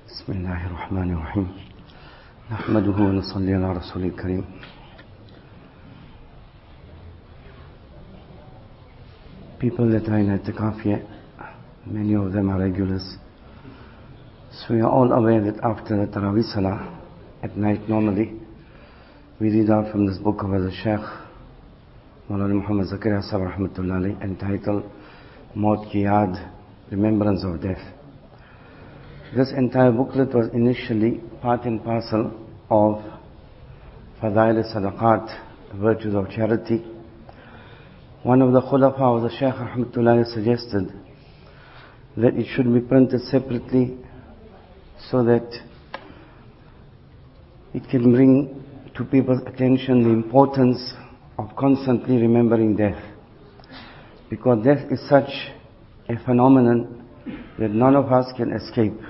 بسم الله الرحمن الرحيم نحمده ونصلي على رسول الكريم. People that are in I'tikaf here, many of them are regulars. So we are all aware that after the Tarawih Salah at night normally we read out from this book of the Shaykh Maulana Muhammad Zakaria Sahib Rahmatullah Alayhi, entitled Maut Ki Yaad, Remembrance of Death. This entire booklet was initially part and parcel of Fadail Sadaqat, virtues of charity. One of the Khulafa of the Shaykh Rahmatullah suggested that it should be printed separately so that it can bring to people's attention the importance of constantly remembering death. Because death is such a phenomenon that none of us can escape.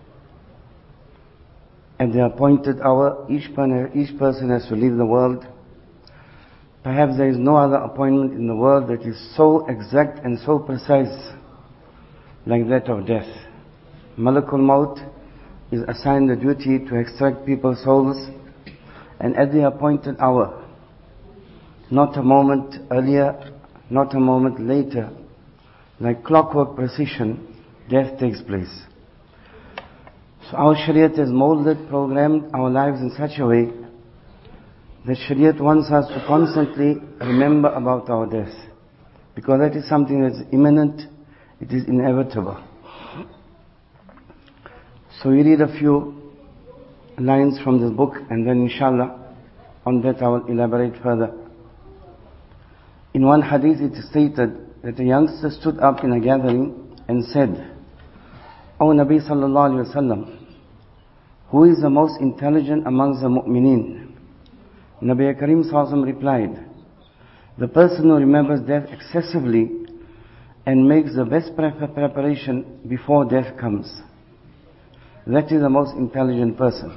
At the appointed hour, each person has to leave the world. Perhaps there is no other appointment in the world that is so exact and so precise like that of death. Malakul Maut is assigned the duty to extract people's souls, and at the appointed hour, not a moment earlier, not a moment later, like clockwork precision, death takes place. So our Shariat has molded, programmed our lives in such a way that Shariat wants us to constantly remember about our death, because that is something that is imminent, it is inevitable. So we read a few lines from this book, and then inshallah on that I will elaborate further. In one hadith it is stated that a youngster stood up in a gathering and said, O Nabi sallallahu alayhi wa sallam, who is the most intelligent amongst the mu'mineen? Nabi Karim sallallahu alayhi wa sallam replied, the person who remembers death excessively and makes the best preparation before death comes. That is the most intelligent person.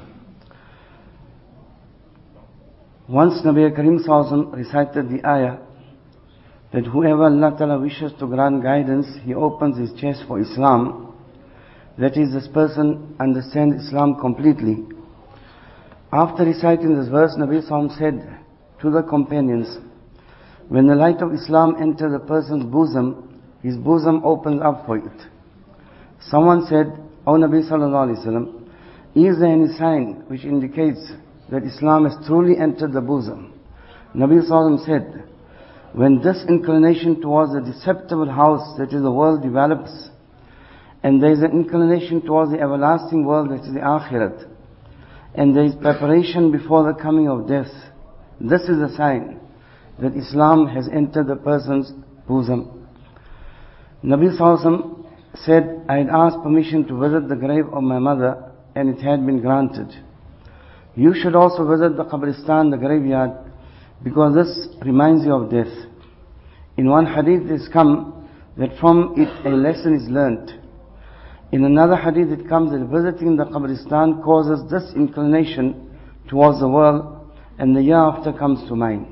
Once Nabi Karim sallallahu alayhi wa sallam recited the ayah that whoever Allah Ta'ala wishes to grant guidance, He opens his chest for Islam. That is, this person understands Islam completely. After reciting this verse, Nabi Sallallahu said to the companions, when the light of Islam enters a person's bosom, his bosom opens up for it. Someone said, O Nabi Sallallahu Alaihi Wasallam, is there any sign which indicates that Islam has truly entered the bosom? Nabi Sallallahu said, when this inclination towards the deceptive house, that is the world, develops, and there is an inclination towards the everlasting world, that is the Akhirat, and there is preparation before the coming of death, this is a sign that Islam has entered the person's bosom. Nabi Sallallahu Alaihi Wasallam said, I had asked permission to visit the grave of my mother, and it had been granted. You should also visit the Qabristan, the graveyard, because this reminds you of death. In one hadith it has come that from it a lesson is learnt. In another hadith it comes that visiting the Qabristan causes this inclination towards the world, and the year after comes to mind.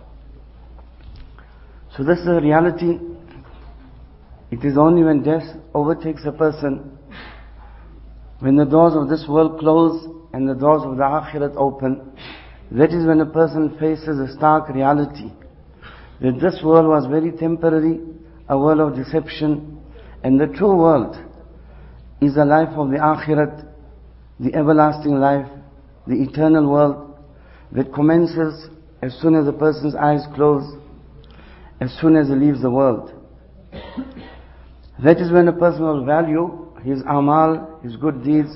So this is a reality. It is only when death overtakes a person, when the doors of this world close and the doors of the Akhirat open, that is when a person faces a stark reality that this world was very temporary, a world of deception, and the true world is the life of the Akhirat, the everlasting life, the eternal world that commences as soon as a person's eyes close, as soon as he leaves the world. That is when a person will value his amal, his good deeds.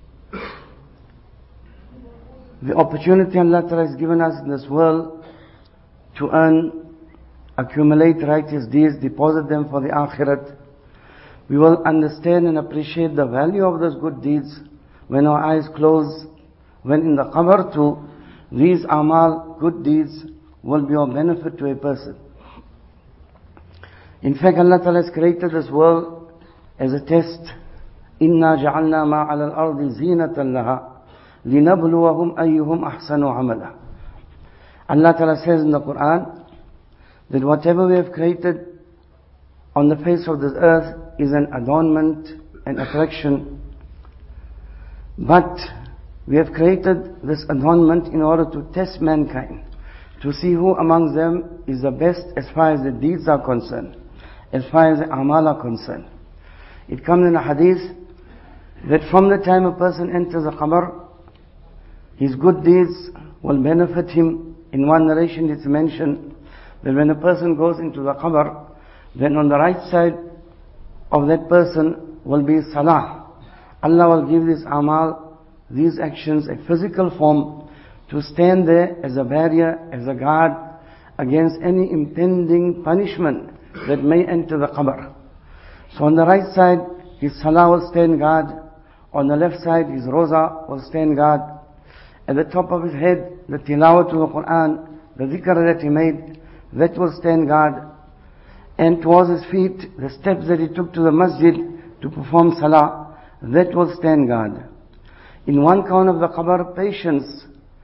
The opportunity Allah Ta'ala has given us in this world to earn, accumulate righteous deeds, deposit them for the Akhirat. We will understand and appreciate the value of those good deeds when our eyes close, when in the qabr too, these amal, good deeds, will be of benefit to a person. In fact, Allah Ta'ala has created this world as a test. إِنَّا جَعَلْنَا مَا عَلَى الْأَرْضِ زِينَةً لَهَا لِنَبْلُوَهُمْ أَيُّهُمْ أَحْسَنُ عَمَلًا. Allah Ta'ala says in the Quran that whatever we have created on the face of this earth is an adornment, an attraction. But we have created this adornment in order to test mankind, to see who amongst them is the best as far as the deeds are concerned, as far as the amal are concerned. It comes in a hadith that from the time a person enters a qabr, his good deeds will benefit him. In one narration it's mentioned that when a person goes into the qabr, then on the right side of that person will be salah. Allah will give this amal, these actions, a physical form to stand there as a barrier, as a guard against any impending punishment that may enter the qabr. So on the right side, his salah will stand guard. On the left side, his roza will stand guard. At the top of his head, the tilawat of the Quran, the dhikr that he made, that will stand guard. And towards his feet, the steps that he took to the masjid to perform salah, that will stand guard. In one corner of the qabr, patience,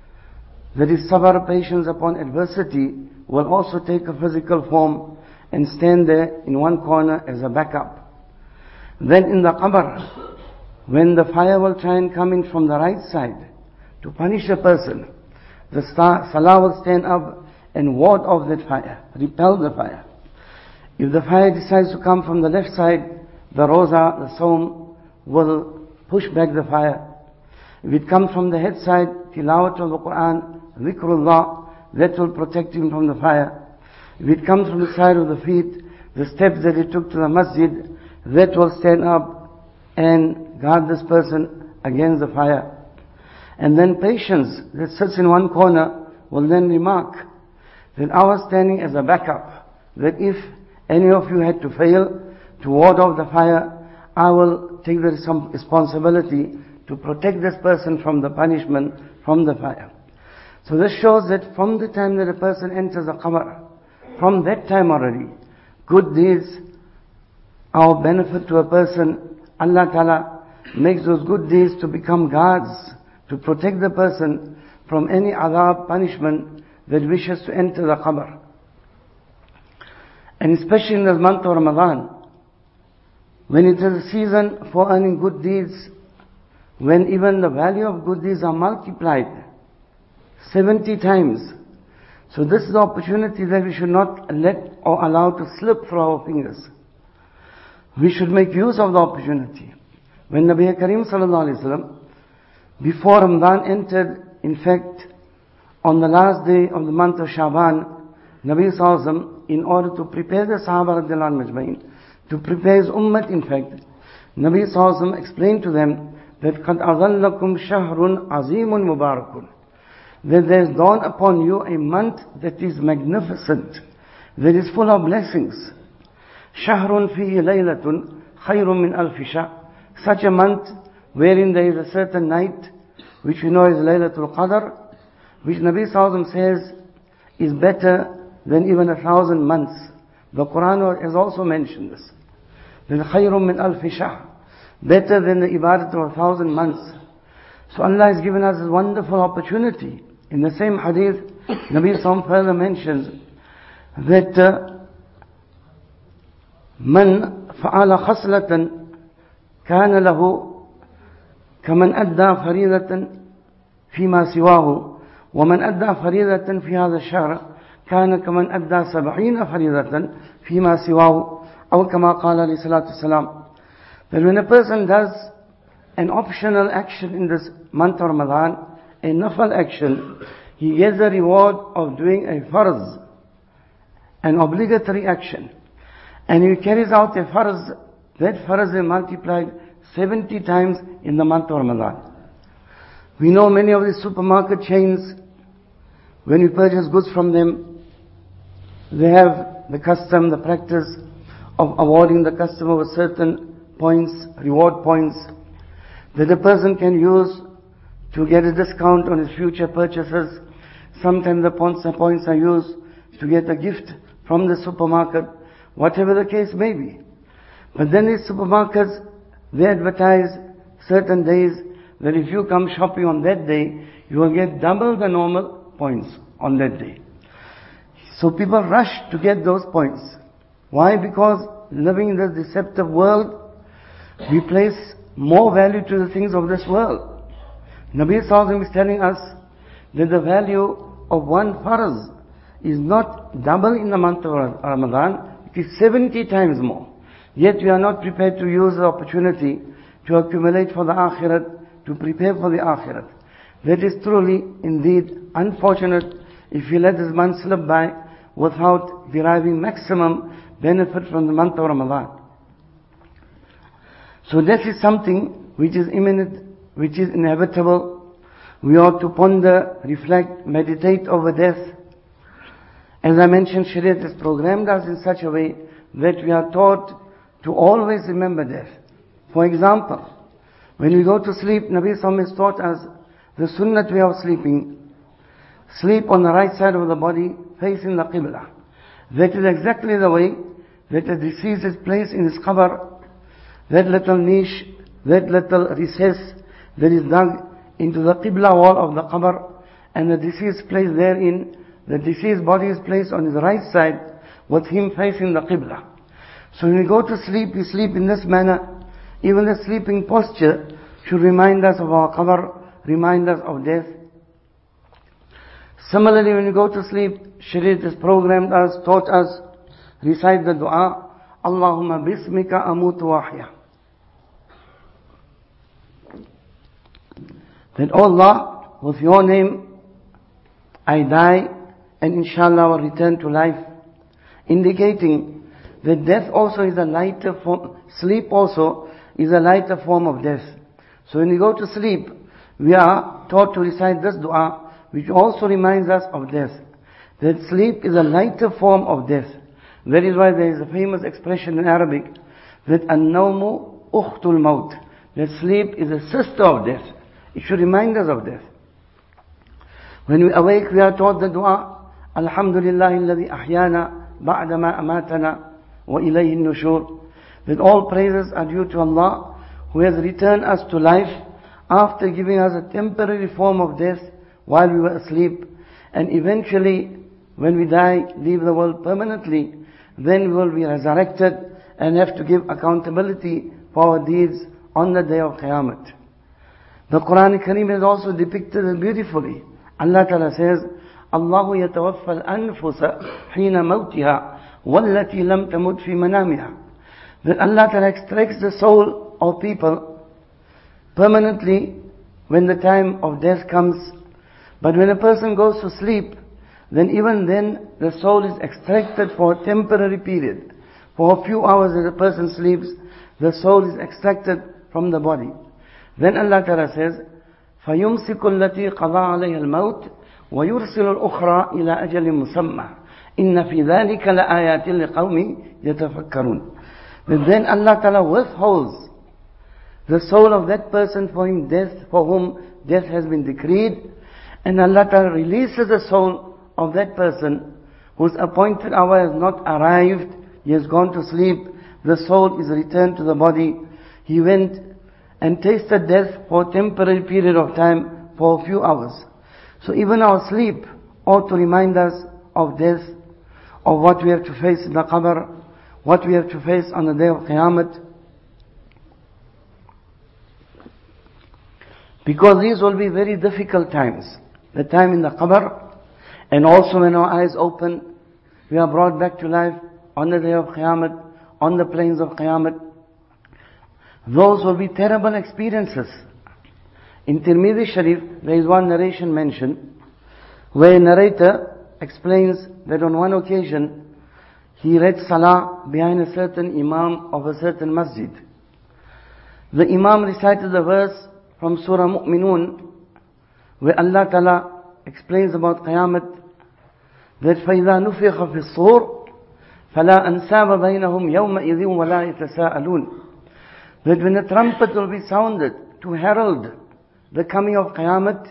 that is sabr, patience upon adversity, will also take a physical form and stand there in one corner as a backup. Then in the qabr, when the fire will try and come in from the right side to punish a person, the salah will stand up and ward off that fire, repel the fire. If the fire decides to come from the left side, the roza, the sawm, will push back the fire. If it comes from the head side, tilawat of the Quran, dhikrullah, that will protect him from the fire. If it comes from the side of the feet, the steps that he took to the masjid, that will stand up and guard this person against the fire. And then patience that sits in one corner will then remark that I was standing as a backup, that if any of you had to fail to ward off the fire, I will take the responsibility to protect this person from the punishment from the fire. So this shows that from the time that a person enters a qabr, from that time already, good deeds are of benefit to a person. Allah Ta'ala makes those good deeds to become guards, to protect the person from any adab, punishment that wishes to enter the qabr. And especially in the month of Ramadan, when it is a season for earning good deeds, when even the value of good deeds are multiplied 70 times. So this is the opportunity that we should not let or allow to slip through our fingers. We should make use of the opportunity. When Nabi Karim Sallallahu Alaihi Wasallam, before Ramadan entered, in fact, on the last day of the month of Shaban, Nabi Sallallahu Alaihi Wasallam, in order to prepare the Sahaba Radhiyallahu Anhum Majma'in, to prepare his ummah, in fact, Nabi Sallallahu Alaihi Wasallam explained to them that قَدْ أَظَلَّكُمْ شَهْرٌ عَظِيمٌ مُبَارَكٌ, that there is dawned upon you a month that is magnificent, that is full of blessings. شَهْرٌ فِيهِ لَيْلَةٌ خَيْرٌ مِنْ أَلْفِ شَهْرٍ, such a month wherein there is a certain night, which we know is Laylatul Qadr, which Nabi Sallallahu Alaihi Wasallam says is better than even 1,000 months. The Quran has also mentioned this. That خَيْرٌ مِنْ أَلْفِ شَهْرٍ, better than the ibadat of 1,000 months. So Allah has given us this wonderful opportunity. In the same hadith, Nabi Sallallahu further mentions that من فعل خصلة كان له كمن أدى فريضة فيما سواه ومن أدى فريضة في هذا الشهر كان كمن أدى 70 فريضة فيما سواه أو كما قال عليه الصلاة والسلام. That when a person does an optional action in this month of Ramadan, a nafal action, he gets the reward of doing a farz, an obligatory action. And he carries out a farz, that farz is multiplied 70 times in the month of Ramadan. We know many of the supermarket chains, when we purchase goods from them, they have the custom, the practice of awarding the customer with certain points, reward points, that a person can use to get a discount on his future purchases. Sometimes the points are used to get a gift from the supermarket, whatever the case may be. But then these supermarkets, they advertise certain days that if you come shopping on that day, you will get double the normal points on that day. So people rush to get those points. Why? Because living in this deceptive world, we place more value to the things of this world. Nabi Sallallahu is telling us that the value of one farz is not double in the month of Ramadan, it is 70 times more. Yet we are not prepared to use the opportunity to accumulate for the akhirat, to prepare for the akhirat. That is truly, indeed, unfortunate if we let this month slip by without deriving maximum benefit from the month of Ramadan. So this is something which is imminent, which is inevitable. We ought to ponder, reflect, meditate over death. As I mentioned, Shariat has programmed us in such a way that we are taught to always remember death. For example, when we go to sleep, Nabi Sallallahu has taught us the sunnat way of sleeping. Sleep on the right side of the body, facing the Qibla. That is exactly the way that the deceased is placed in his qabr. That little niche, that little recess that is dug into the Qibla wall of the qabr, and the deceased placed therein. The deceased body is placed on his right side with him facing the Qibla. So when we go to sleep, we sleep in this manner. Even the sleeping posture should remind us of our qabr, remind us of death. Similarly, when we go to sleep, Shariat has programmed us, taught us, recite the dua, Allahumma bismika amutu wahya. That, oh Allah, with your name, I die, and inshallah I will return to life. Indicating that death also is a lighter form, sleep also is a lighter form of death. So when we go to sleep, we are taught to recite this dua, which also reminds us of death. That sleep is a lighter form of death. That is why there is a famous expression in Arabic, that an-nawmu ukhtul maut. That sleep is a sister of death. It should remind us of death. When we awake, we are taught the dua, Alhamdulillahi alladhi ahyana ba'dama amatana wa ilayhi nushur. That all praises are due to Allah, who has returned us to life after giving us a temporary form of death while we were asleep. And eventually, when we die, leave the world permanently, then we will be resurrected and have to give accountability for our deeds on the day of Qiyamah. The Quran Kareem has also depicted it beautifully. Allah Ta'ala says, Allahu yatawaffa al-anfusa hina mawtiha wallati lam tamut fi manamiha. That Allah Ta'ala extracts the soul of people permanently when the time of death comes. But when a person goes to sleep, then even then the soul is extracted for a temporary period. For a few hours as a person sleeps, the soul is extracted from the body. Then Allah Ta'ala says, فَيُمْسِكُ الَّتِي قَضَى عَلَيْهَا الْمَوْتِ وَيُرْسِلُ الْأُخْرَى إِلَى أَجَلٍ مُسَمَّى إِنَّ فِي ذَلِكَ لَآيَاتٍ لِقَوْمٍ يَتَفَكَّرُونَ. But then Allah Ta'ala withholds the soul of that person for whom death has been decreed, and Allah Ta'ala releases the soul of that person whose appointed hour has not arrived, he has gone to sleep, the soul is returned to the body, he went and tasted death for a temporary period of time, for a few hours. So even our sleep ought to remind us of death, of what we have to face in the qabr, what we have to face on the day of Qiyamah. Because these will be very difficult times. The time in the qabr, and also when our eyes open, we are brought back to life on the day of Qiyamah, on the plains of Qiyamah. Those will be terrible experiences. In Tirmidhi Sharif, there is one narration mentioned, where a narrator explains that on one occasion, he read Salah behind a certain Imam of a certain masjid. The Imam recited the verse from Surah Mu'minun, where Allah Ta'ala explains about Qiyamah, that فَإِذَا نُفِخَ فِي الصُّورِ فَلَا أَنْسَابَ بَيْنَهُمْ يَوْمَئِذٍ وَلَا يَتَسَاءَلُونَ. That when the trumpet will be sounded to herald the coming of Qiyamah,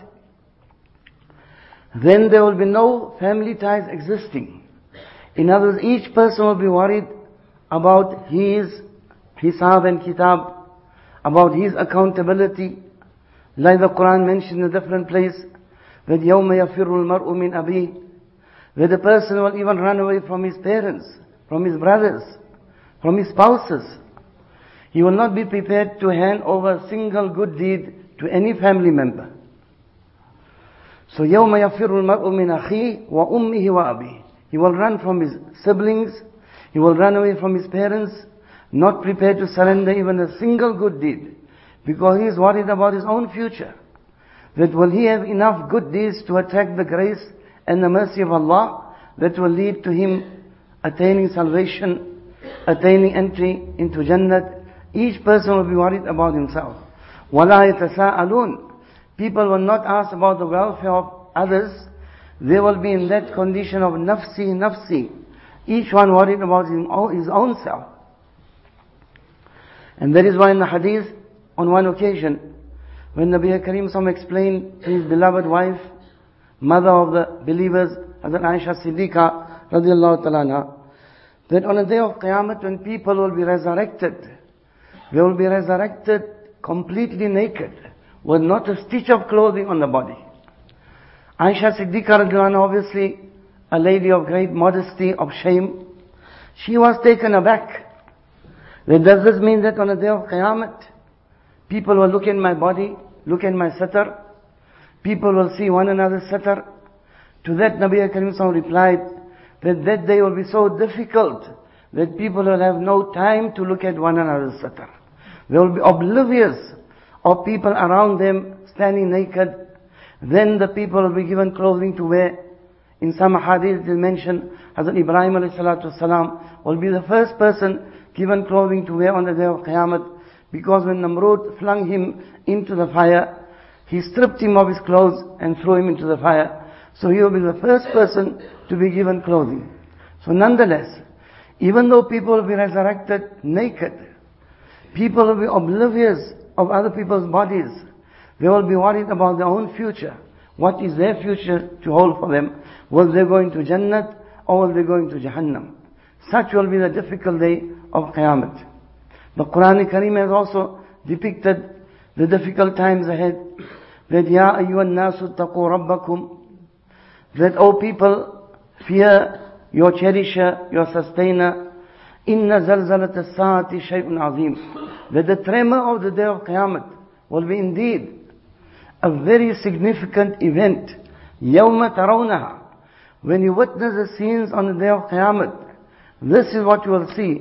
then there will be no family ties existing. In other words, each person will be worried about his hisab and kitab, about his accountability. Like the Quran mentioned in a different place, that يَوْمَ يَفِرُّ الْمَرْءُ مِنْ أَبِيهِ, that the person will even run away from his parents, from his brothers, from his spouses. He will not be prepared to hand over a single good deed to any family member. So يَوْمَ يَفِرُّ الْمَرْءُ مِنْ أَخِيهِ وَأُمِّهِ وَأَبِيهِ. He will run from his siblings, he will run away from his parents, not prepared to surrender even a single good deed, because he is worried about his own future. That will he have enough good deeds to attract the grace and the mercy of Allah that will lead to him attaining salvation, attaining entry into Jannat. Each person will be worried about himself. وَلَا يَتَسَاءَلُونَ. People will not ask about the welfare of others. They will be in that condition of nafsi, nafsi. Each one worried about his own self. And that is why in the hadith, on one occasion, when Nabi Karim Sallallahu explained to his beloved wife, mother of the believers, Hazrat Aisha Siddiqa radiallahu ta'ala anha, that on the day of Qiyamah, when people will be resurrected, they will be resurrected completely naked, with not a stitch of clothing on the body. Aisha Siddiqa radiallahu anha, obviously a lady of great modesty, of shame, she was taken aback. Does this mean that on the day of Qiyamah, people will look in my body, look in my satar, people will see one another's satar? To that Nabi Karim Sallallahu replied that that day will be so difficult that people will have no time to look at one another's satar. They will be oblivious of people around them standing naked. Then the people will be given clothing to wear. In some hadith it is mentioned, Hazrat Ibrahim alayhi salatu wasalam will be the first person given clothing to wear on the day of Qiyamah, because when Namrud flung him into the fire, he stripped him of his clothes and threw him into the fire. So he will be the first person to be given clothing. So nonetheless, even though people will be resurrected naked, people will be oblivious of other people's bodies. They will be worried about their own future. What is their future to hold for them? Will they go into Jannat or will they go into Jahannam? Such will be the difficult day of Qiyamah. The Quran Kareem has also depicted the difficult times ahead. That Ya ayyuhan nasu taqu rabbakum. That, O people, fear your cherisher, your sustainer. Inna zalzalat as-saati shay'un azim. That the tremor of the day of Qiyamah will be indeed a very significant event. Yawma tarawnaha. When you witness the scenes on the day of Qiyamah, this is what you will see.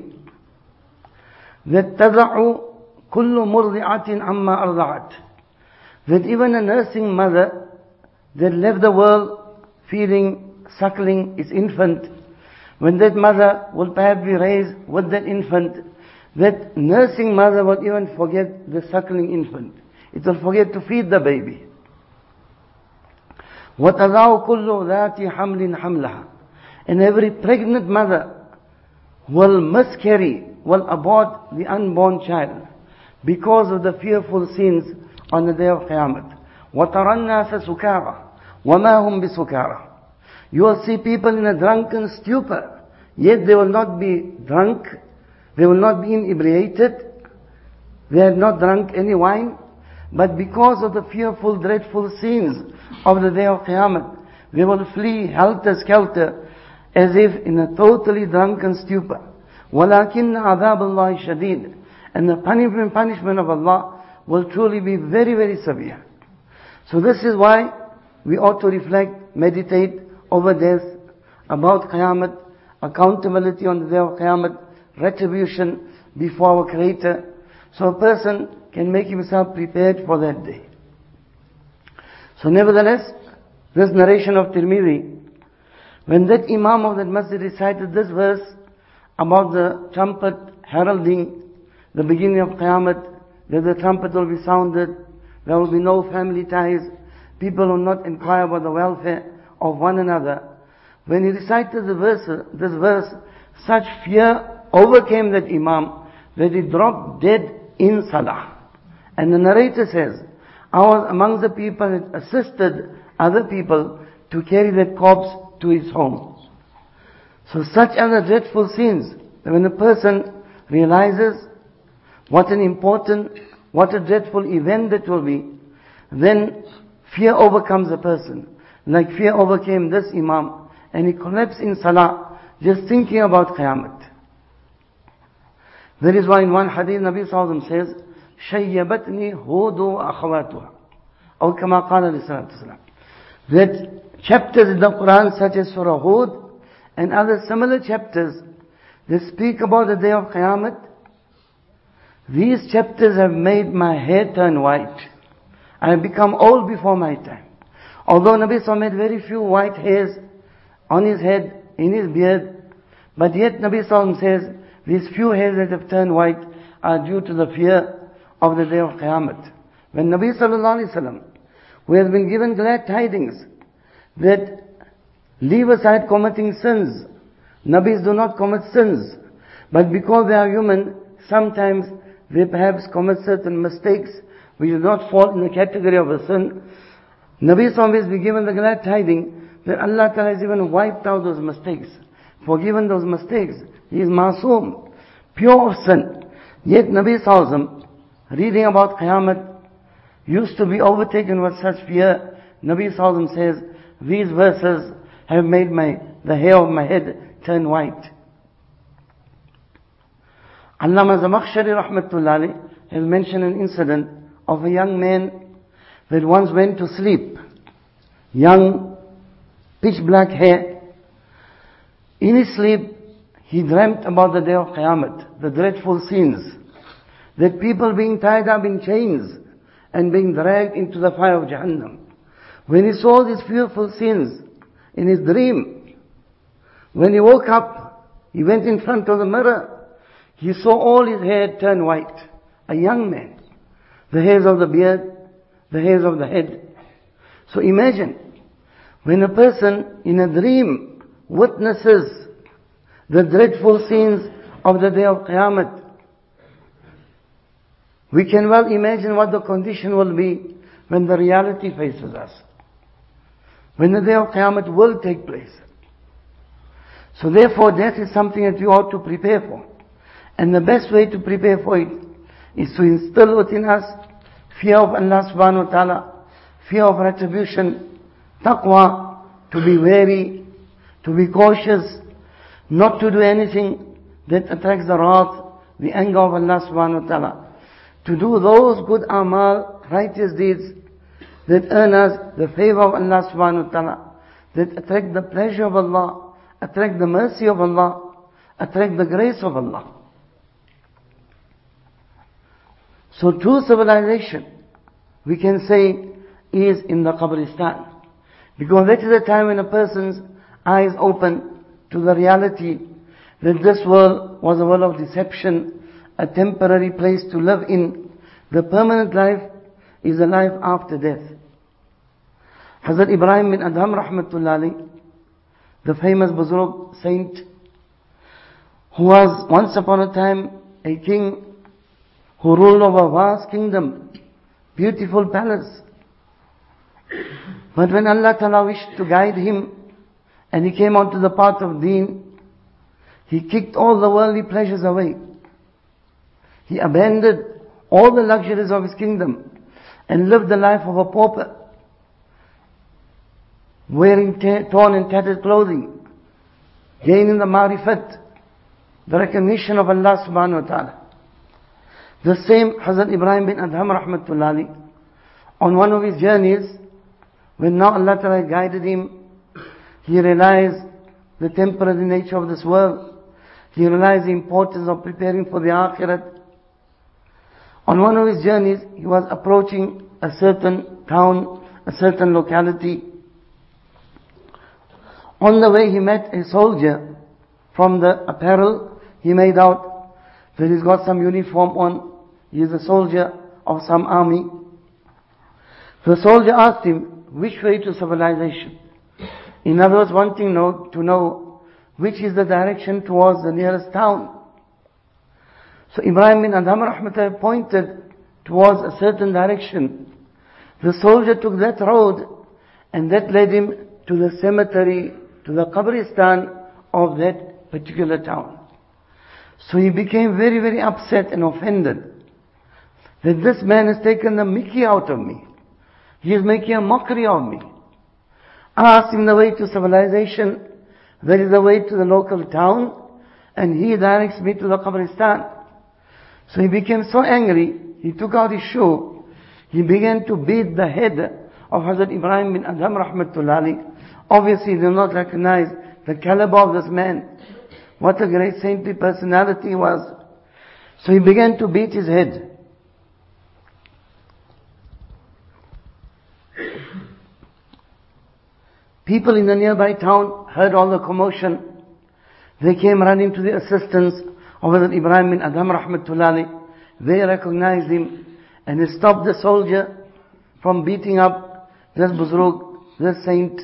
That tada'u kullu murdi'atin amma arda'at. That even a nursing mother that left the world feeding, suckling its infant, when that mother will perhaps be raised with that infant, that nursing mother will even forget the suckling infant. It will forget to feed the baby. وَتَضَعُ كُلُّ ذَاتِ حَمْلٍ حَمْلَهَا. And every pregnant mother will miscarry, will abort the unborn child because of the fearful scenes on the day of Qiyamah. وَتَرَى النَّاسَ سُكَارَى وَمَا هُمْ بِسُكَارَى. You will see people in a drunken stupor, yet they will not be drunk, they will not be inebriated, they have not drunk any wine, but because of the fearful, dreadful scenes of the day of Qiyamah, they will flee helter-skelter as if in a totally drunken stupor. وَلَكِنَّ عَذَابَ اللَّهِ شَدِيدٌ. And the punishment of Allah will truly be very, very severe. So this is why we ought to reflect, meditate over death, about Qiyamah, accountability on the day of Qiyamah, retribution before our Creator, so a person can make himself prepared for that day. So nevertheless, this narration of Tirmidhi, when that Imam of that masjid recited this verse about the trumpet heralding the beginning of Qiyamah, that the trumpet will be sounded, there will be no family ties, people will not inquire about the welfare of one another. When he recited this verse, such fear overcame that Imam that he dropped dead in Salah. And the narrator says, I was among the people that assisted other people to carry that corpse to his home. So such are the dreadful scenes that when a person realizes what an important, what a dreadful event that will be, then fear overcomes a person. Like fear overcame this Imam, and he collapsed in Salah just thinking about Qiyamah. That is why in one hadith Nabi Sallallahu says, شَيَّبَتْنِي هُودُ وَأَخَوَاتُهَا. Or كما قال عليه الصلاة والسلام. that chapters in the Quran such as Surah Hud and other similar chapters that speak about the day of Qiyamah, these chapters have made my hair turn white. I have become old before my time. Although Nabi Sallallahu had very few white hairs on his head, in his beard, but yet Nabi Sallallahu says, these few hairs that have turned white are due to the fear of the day of Qiyamah. When Nabi Sallallahu who has been given glad tidings that leave aside committing sins, Nabis do not commit sins, but because they are human, sometimes they perhaps commit certain mistakes which do not fall in the category of a sin. Nabi Sallallahu has been given the glad tidings that Allah Ta'ala has even wiped out those mistakes, forgiven those mistakes. He is masoom, pure of sin. Yet Nabi Sallallahu reading about Qiyamah used to be overtaken with such fear. Nabi Sallallahu says, these verses have made the hair of my head turn white. Allama Zamakhshari Rahmatullahi has mentioned an incident of a young man that once went to sleep. Young, pitch black hair. In his sleep, he dreamt about the day of Qiyamah, the dreadful scenes, that people being tied up in chains and being dragged into the fire of Jahannam. When he saw these fearful scenes in his dream, when he woke up, he went in front of the mirror. He saw all his hair turn white. A young man. The hairs of the beard, the hairs of the head. So imagine, when a person in a dream witnesses the dreadful scenes of the day of Qiyamah, we can well imagine what the condition will be when the reality faces us. When the day of Qiyamah will take place. So therefore, that is something that we ought to prepare for. And the best way to prepare for it is to instill within us fear of Allah subhanahu wa ta'ala, fear of retribution, taqwa, to be wary, to be cautious, not to do anything that attracts the wrath, the anger of Allah subhanahu wa ta'ala. To do those good amal, righteous deeds, that earn us the favor of Allah subhanahu wa ta'ala, that attract the pleasure of Allah, attract the mercy of Allah, attract the grace of Allah. So true civilization, we can say, is in the Qabristan. Because that is the time when a person's eyes open to the reality that this world was a world of deception, a temporary place to live in. The permanent life is a life after death. Hazrat Ibrahim bin Adham Rahmatullahi, the famous Buzurg saint, who was once upon a time a king who ruled over a vast kingdom, beautiful palace. But when Allah Ta'ala wished to guide him and he came onto the path of deen, he kicked all the worldly pleasures away. He abandoned all the luxuries of his kingdom and lived the life of a pauper, wearing torn and tattered clothing, gaining the marifat, the recognition of Allah subhanahu wa ta'ala. The same Hazrat Ibrahim bin Adham Rahmatullahi, on one of his journeys, when now Allah Ta'ala guided him, he realized the temporary nature of this world. He realized the importance of preparing for the Akhirat. On one of his journeys, he was approaching a certain town, a certain locality. On the way, he met a soldier. From the apparel, he made out that he's got some uniform on. He is a soldier of some army. The soldier asked him, which way to civilization? In other words, wanting to know which is the direction towards the nearest town. So Ibrahim bin Adham Rahmatullah pointed towards a certain direction. The soldier took that road and that led him to the cemetery, to the Qabristan of that particular town. So he became very, very upset and offended that this man has taken the mickey out of me. He is making a mockery of me. I asked him the way to civilization, that is the way to the local town, and he directs me to the Qabristan. So he became so angry, he took out his shoe, he began to beat the head of Hazrat Ibrahim bin Adham rahmatullah alayhi, obviously do not recognize the caliber of this man. What a great saintly personality he was. So he began to beat his head. People in the nearby town heard all the commotion. They came running to the assistance of Hazrat Ibrahim bin Adham rahmatullah alayhi. They recognized him and he stopped the soldier from beating up this Buzrug, this saint.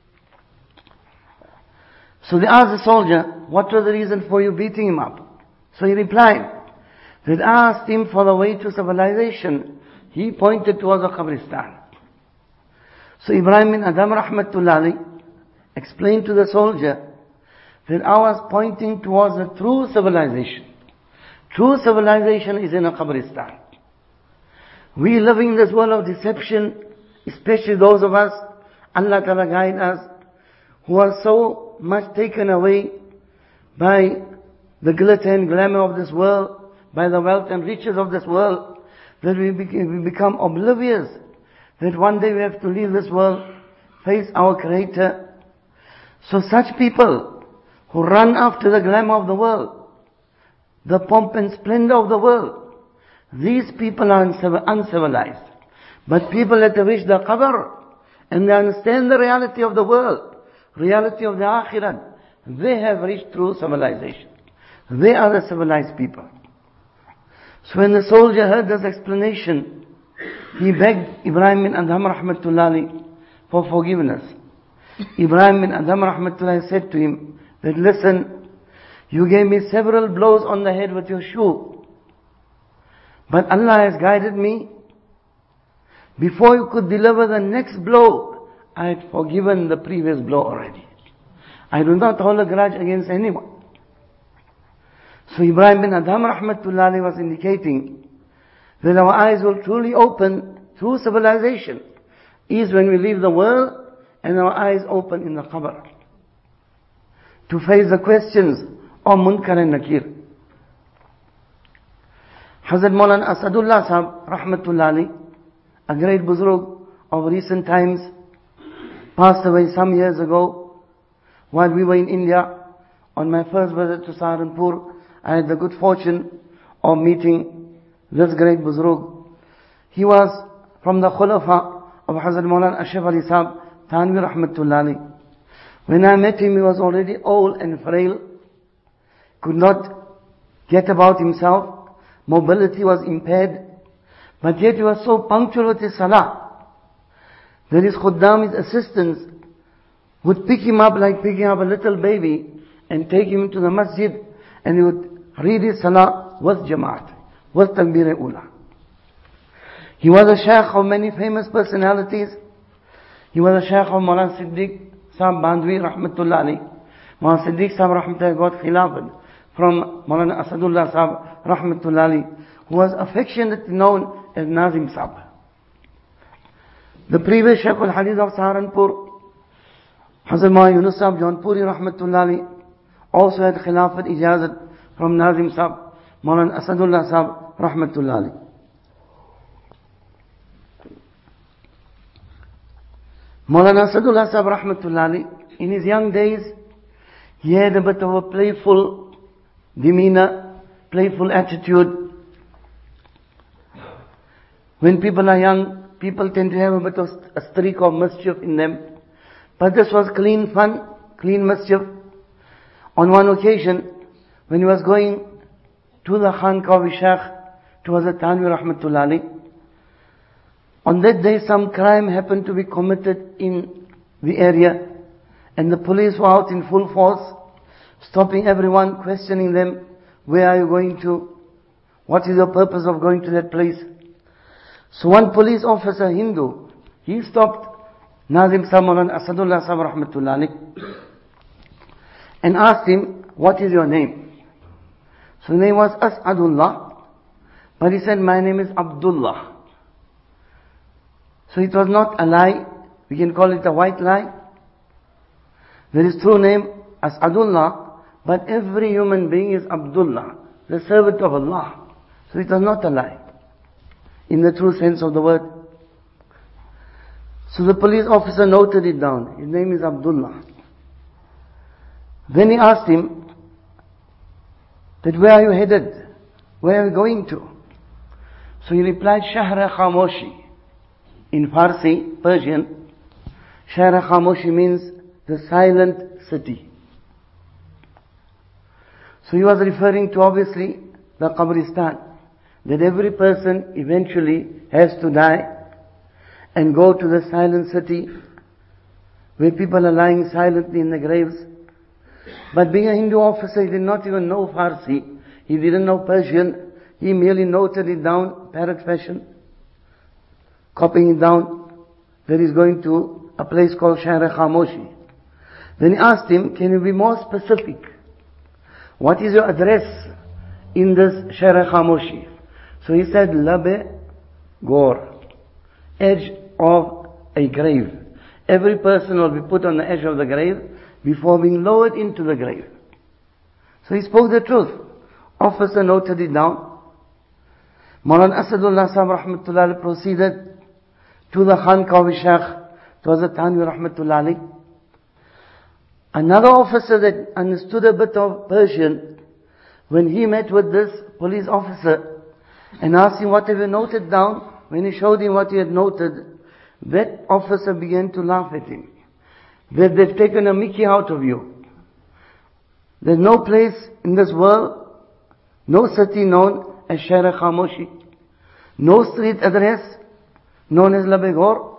So they asked the soldier, what was the reason for you beating him up? So he replied, they asked him for the way to civilization. He pointed towards the Qabristan. So Ibrahim bin Adham rahmatullah alayhi explained to the soldier that I was pointing towards the true civilization. True civilization is in a Qabristan. We live in this world of deception, especially those of us, Allah Ta'ala guide us, who are so much taken away by the glitter and glamour of this world, by the wealth and riches of this world, that we become oblivious that one day we have to leave this world, face our Creator. So such people who run after the glamour of the world, the pomp and splendor of the world, these people are uncivilized. But people that reach the qabr and they understand the reality of the world, reality of the akhirat, they have reached true civilization. They are the civilized people. So when the soldier heard this explanation, he begged Ibrahim bin Adham rahmatullah alayhi for forgiveness. Ibrahim bin Adham rahmatullah said to him that, listen, you gave me several blows on the head with your shoe, but Allah has guided me. Before you could deliver the next blow, I had forgiven the previous blow already. I do not hold a grudge against anyone. So Ibrahim bin Adham rahmatullah alayhi was indicating that our eyes will truly open through civilization is when we leave the world and our eyes open in the qabr to face the questions of Munkar and Nakir. Hazrat Maulana Asadullah Sahab rahmatullah alayhi, a great Buzrug of recent times, passed away some years ago while we were in India. On my first visit to Saharanpur, I had the good fortune of meeting this great Buzrug. He was from the Khulafa of Hazrat Maulana Ashraf Ali Sahab Thanvi rahmatullah alayhi. When I met him, he was already old and frail, could not get about himself, mobility was impaired, but yet he was so punctual with his salah that his khuddam, his assistants, would pick him up like picking up a little baby and take him to the masjid, and he would read his salah with Jamaat, with Takbir-e-Ula. He was a shaykh of many famous personalities. He was a shaykh of Maulana Siddiq Sahab Bandwi rahmatullah alayhi. Maulana Siddiq Sahab rahmatullah got khilafat from Maulana Asadullah Sahab rahmatullah alayhi, who was affectionately known as Nazim Sahab. The previous Shaykh al-Hadith of Saharanpur, Hazrat Maulana Yunus Sahab Jaunpuri rahmatullah alayhi, also had khilafat ijazat from Nazim Sahab, Maulana Asadullah Sahab rahmatullah alayhi. Maulana Asadullah Sahab rahmatullah alayhi, in his young days, he had a bit of a playful demeanor, playful attitude. When people are young, people tend to have a bit of a streak of mischief in them. But this was clean fun, clean mischief. On one occasion, when he was going to the Khanqah of Shaykh, to Hazrat Thanvi rahmatullah alayhi, on that day some crime happened to be committed in the area, and the police were out in full force, stopping everyone, questioning them, where are you going to? What is your purpose of going to that place? So one police officer, Hindu, he stopped Nazim Sahab Maulana Asadullah Sahab rahmatullah alayhi and asked him, what is your name? So his name was Asadullah, but he said, my name is Abdullah. So it was not a lie, we can call it a white lie. There is true name Asadullah, but every human being is Abdullah, the servant of Allah. So it was not a lie, in the true sense of the word. So the police officer noted it down. His name is Abdullah. Then he asked him that, where are you headed? Where are you going to? So he replied, Shahra Khamoshi. In Farsi, Persian, Shahra Khamoshi means the silent city. So he was referring to, obviously, the Qabristan, that every person eventually has to die and go to the silent city where people are lying silently in the graves. But being a Hindu officer, he did not even know Farsi. He didn't know Persian. He merely noted it down, parrot fashion, copying it down, that he's going to a place called Shahra Khamoshi. Then he asked him, can you be more specific? What is your address in this Shahra Khamoshi? So he said, Labe Gor, edge of a grave. Every person will be put on the edge of the grave before being lowered into the grave. So he spoke the truth. Officer noted it down. Mawlana Asadullah Sahib Rahmatullah proceeded to the Khanqah of Shaykh, to Hazrat Thanvi Rahmatullah Ali. Another officer that understood a bit of Persian, when he met with this police officer and asked him, what have you noted down? When he showed him what he had noted, that officer began to laugh at him. That they've taken a mickey out of you. There's no place in this world, no city known as Shahra Khamoshi, no street address known as Labe Gor.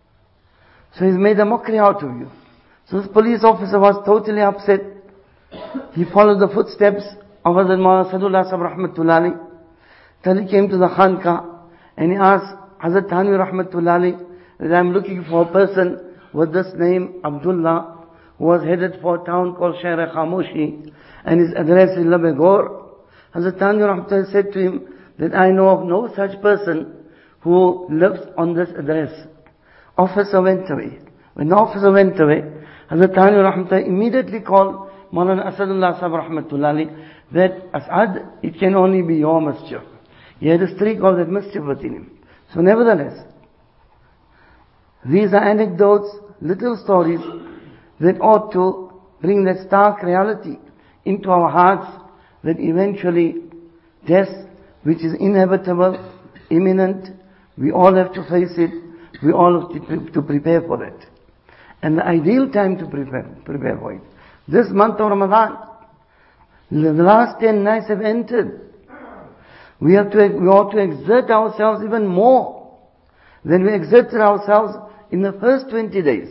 So he's made a mockery out of you. So this police officer was totally upset. He followed the footsteps of Hazrat Mawlana Sadullah Sahib Rahmatullah Ali till he came to the Khanqah, and he asked Hazrat Thanvi Rahmatullah Ali that I'm looking for a person with this name, Abdullah, who was headed for a town called Shahra Khamoshi, and his address is Labe Gor. Hazrat Thanvi Rahmatullah said to him that I know of no such person who lives on this address. Officer went away. When the officer went away, Hazrat Thanvi Rahmatullah immediately called Mawlana Asadullah Sahib Rahmatullah Ali that, Asad, it can only be your mischief. He had a streak of that mischief within him. So nevertheless, these are anecdotes, little stories that ought to bring that stark reality into our hearts, that eventually death, which is inevitable, imminent, we all have to face it, we all have to prepare for that. And the ideal time to prepare for it. This month of Ramadan, the last 10 nights have entered. We ought to exert ourselves even more than we exerted ourselves in the first 20 days.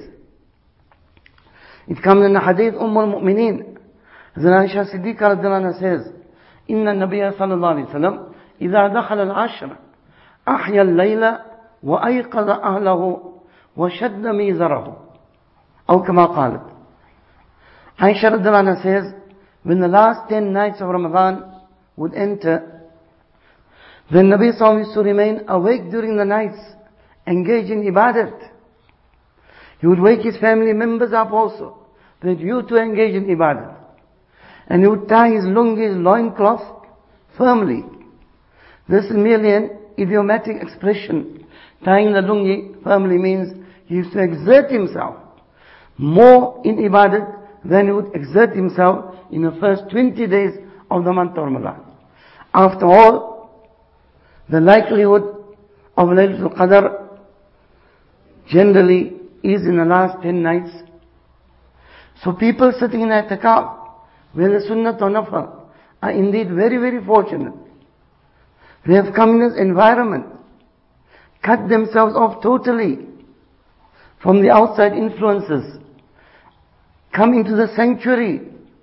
It comes in the hadith al-Mu'mineen. Aisha Siddiqa radhiyallahu anha says, Inna Nabiya sallallahu alayhi wa sallam, إِذَا دَخَلَ الْعَشْرَ أَحْيَا اللَّيْلَ وَأَيْقَظَ أَهْلَهُ وَشَدَّ مِيزَرَهُ أو كما قالت. Aisha radhiyallahu anha says, when the last 10 nights of Ramadan would enter, then Nabi sallallahu alayhi wa sallam used to remain awake during the nights, engaged in ibadat. He would wake his family members up also, that you to engage in ibadat. And he would tie his lungi, his loincloth, firmly. This is merely an idiomatic expression. Tying the lungi firmly means he used to exert himself more in ibadat than he would exert himself in the first 20 days of the month of Ramadan. After all, the likelihood of Laylatul Qadr generally is in the last 10 nights. So people sitting in i'tikaf, where the sunnat or nafal, are indeed very, very fortunate. They have come in this environment, cut themselves off totally from the outside influences, come into the sanctuary,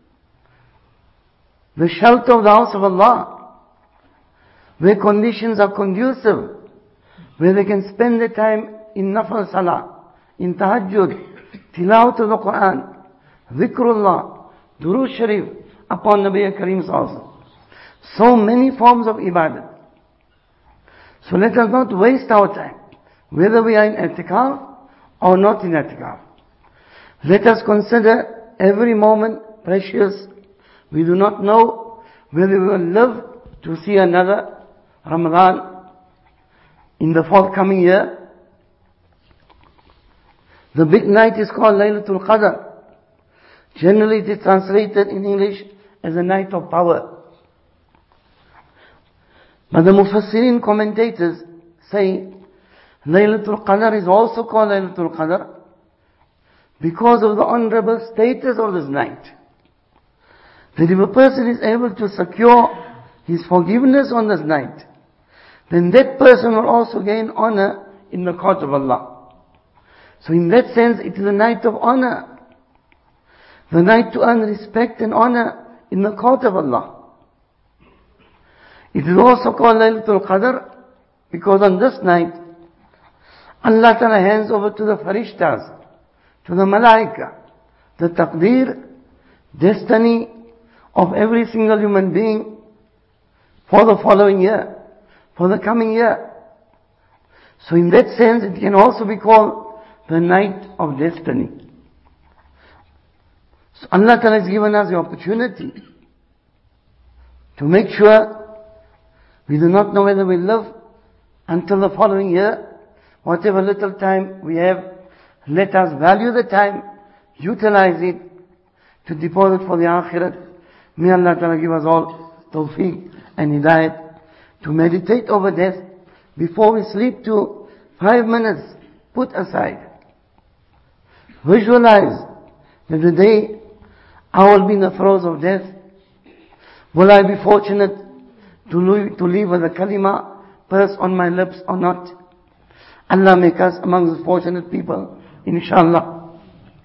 the shelter of the house of Allah, where conditions are conducive, where they can spend their time in nafal salah, in tahajjud, tilawat of the Quran, dhikrullah, durood sharif upon Nabi Kareem sallallahu alaihi wasallam. So many forms of ibadat. So let us not waste our time, whether we are in i'tikaf or not in i'tikaf. Let us consider every moment precious. We do not know whether we will live to see another Ramadan in the forthcoming year. The big night is called Laylatul Qadr. Generally it is translated in English as a night of power. But the Mufassirin commentators say Laylatul Qadr is also called Laylatul Qadr because of the honorable status of this night. That if a person is able to secure his forgiveness on this night, then that person will also gain honor in the court of Allah. So in that sense, it is a night of honor. The night to earn respect and honor in the court of Allah. It is also called Laylatul Qadr because on this night, Allah Ta'ala hands over to the Farishtas, to the Malaika, the taqdeer, destiny of every single human being for the following year, for the coming year. So in that sense, it can also be called the night of destiny. So Allah Ta'ala has given us the opportunity to make sure we do not know whether we live until the following year. Whatever little time we have, let us value the time, utilize it to deposit for the akhirat. May Allah Ta'ala give us all tawfiq and hidayat to meditate over death before we sleep to 5 minutes put aside. Visualize that the day I will be in the throes of death. Will I be fortunate to leave with a kalima purse on my lips or not? Allah make us among the fortunate people, inshallah.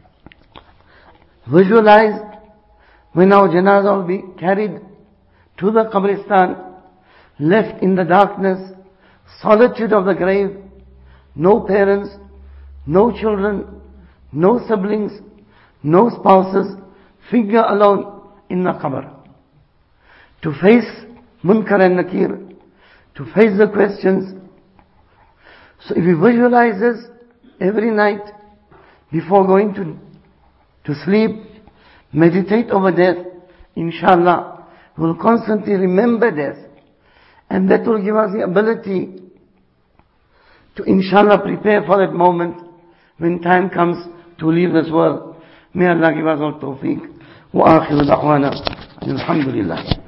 Visualize when our janazah will be carried to the qabristan, left in the darkness, solitude of the grave, no parents, no children, no siblings, no spouses, figure alone in the qabr. To face Munkar and Nakir, to face the questions. So if we visualize this every night before going to sleep, meditate over death, inshallah, we will constantly remember death. And that will give us the ability to inshallah prepare for that moment when time comes to leave this world. May Allah give us all tawfiq. Wa akhiru da'wana. Alhamdulillah.